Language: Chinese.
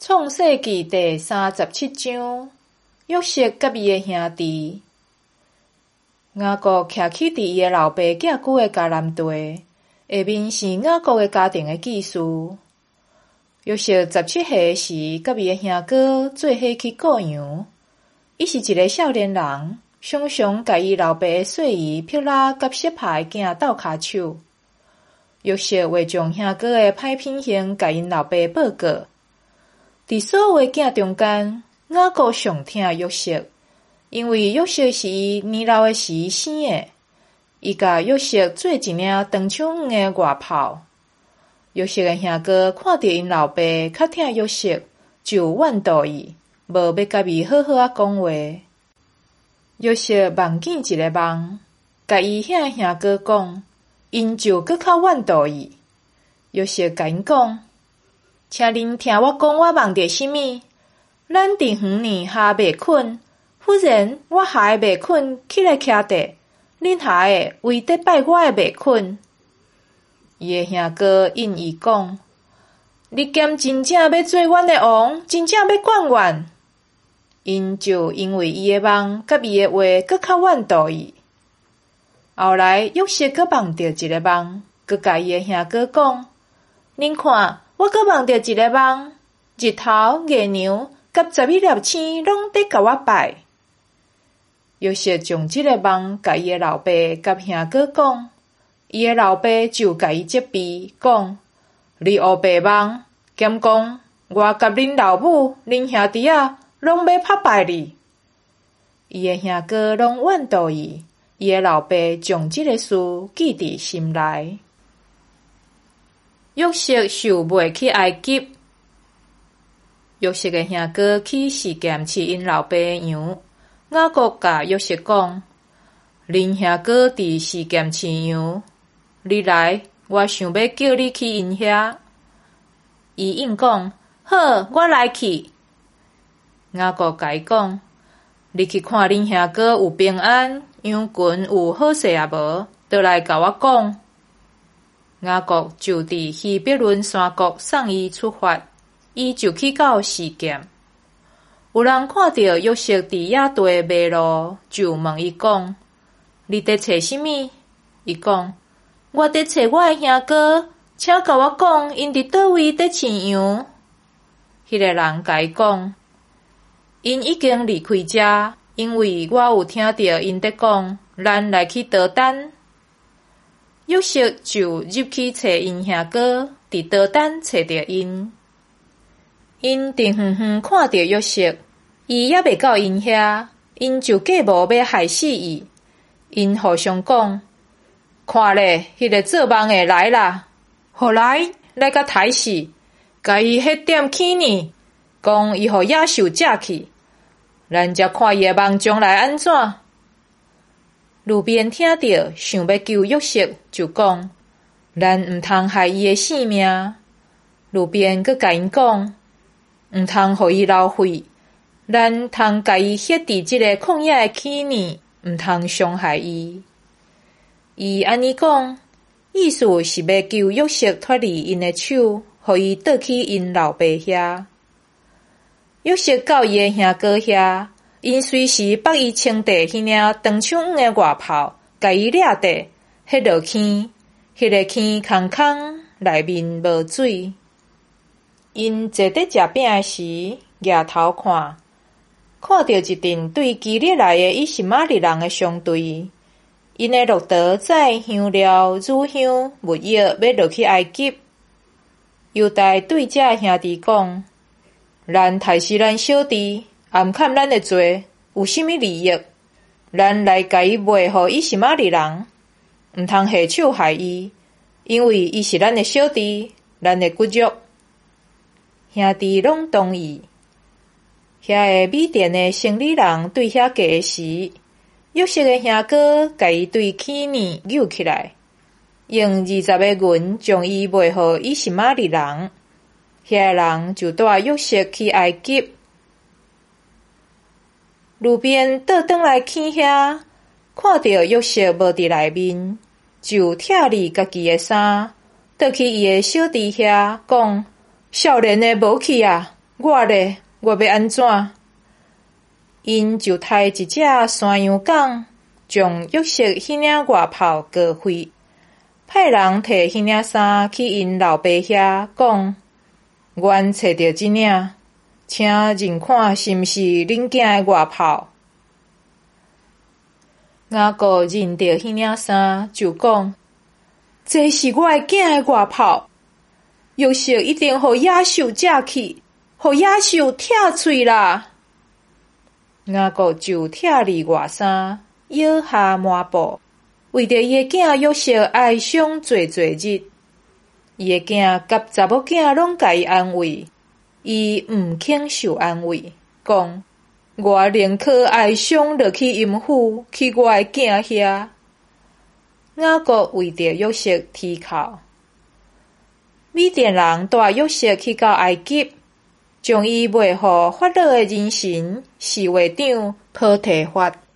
创世纪第37章，约瑟甲伊的兄弟。雅各徛起伫伊的老爸寄居的迦南地，下面是雅各的家庭的记事。约瑟17岁时，甲伊的兄哥做伙去雇羊。伊是一个少年人，常常甲伊老爸的细姨pir拉甲色帕的囝斗骹手。约瑟为将兄哥的歹品行甲因老爸报告。伫所有的囝中间，雅各上疼约瑟，因为约瑟是伊年老的时生的。伊甲约瑟做一领长枪的外袍。约瑟的兄哥看到因老爸较疼约瑟，就怨妒伊，无要甲伊好好啊讲话。约瑟梦见一个梦，甲伊遐兄哥讲，因就搁较怨妒伊。约瑟甲因讲，请恁听我讲，我梦到什么？咱伫园里下未困，忽然我下的未困起来徛地，恁下的为得拜我的未困。伊的兄哥应伊讲，你兼真正要做阮的王，真正要管阮。因就因为伊的梦甲伊的话，搁较怨妒伊。后来约瑟搁梦到一个梦，搁甲伊的兄哥讲，恁看，我搁梦到一个梦，日头、月亮甲12粒星拢在甲我拜。约瑟将这个梦甲伊的老爸甲兄哥讲，伊的老爸就甲伊责备，讲你乌白梦，兼讲我甲恁老母、恁兄弟仔拢要拍败你。伊的兄哥拢怨妒伊，伊的老爸将这个事记伫心内。约瑟受卖去埃及。约瑟的兄哥去示剑饲因老爸的羊。雅各甲约瑟讲，恁兄哥伫示剑饲羊，你来，我想要叫你去因遐。伊应讲，好，我来去。雅各甲伊讲，你去看恁兄哥有平安，羊群有好势啊无，倒来甲我讲。雅各就伫希伯伦山谷送伊出发，伊就去到示剑。有人看到约瑟伫野地迷路，就问伊讲，你伫找什么？伊讲，我伫找我的兄哥，请甲我讲，因伫倒位伫饲羊。迄个人甲伊讲，因已经离开遮，因为我有听到因伫讲，咱来去倒等。约瑟就入去找因兄哥，伫倒等找着因。因伫远远看到约瑟，伊还未到因遐，因就计谋要害死伊。因互相讲，看咧，迄个做梦的来啦，互来甲刣死，甲伊迄点起呢，讲伊互野兽食去，咱才看伊的梦将来安怎。路边听到想要救约瑟，就讲，咱毋通害伊的性命。路边佮甲因讲，毋通互伊流血，咱通甲伊ฮ็伫即个旷野的起呢，毋通伤害伊。伊安尼讲，意思是要救约瑟脱离因的手，互伊倒去因老爸遐。约瑟到伊的兄哥遐，因随时帮伊穿地迄领长枪的外袍，甲伊掠地，迄落坑，迄个坑空空，内面无水。因坐伫食饼的时，举头看，看到一阵对基列来的以实玛利人的商队，因的骆驼载香料、乳香、木药要落去埃及。犹大对这兄弟讲，咱杀死咱小弟，暗砍咱的罪，有甚么利益？咱来甲伊卖互以实玛利人，毋通下手害伊，因为伊是咱的小弟，咱的骨肉。兄弟拢同意。遐个米甸的生理人对遐过时，约瑟的兄哥甲伊对起呢扭起来，用20个银将伊卖互以实玛利人。遐个人就带约瑟去埃及。路边倒转来坑遐，看到约瑟无伫内面，就拆离家己的衫，倒去伊的小弟遐，讲，少年的无去啊， 我咧，我要安怎？因就杀一只山羊公，将约瑟迄领外袍割开，派人摕迄领衫去因老爸遐讲：阮找着即领，请认看是毋是恁囝的外袍。雅各认着迄领衫，就讲：这是我的囝的外袍。约瑟一定互野兽食去，互野兽拆喙啦！雅各就拆离外衫，摇下抹布，为着伊的囝约瑟哀伤做日。伊的囝甲查某囝拢甲伊安慰，伊毋肯受安慰，讲：我宁可哀伤落去阴府，去我的囝遐。雅各为着约瑟啼哭。米甸人带约瑟去到埃及，将伊卖互法老的人臣侍卫长波提法。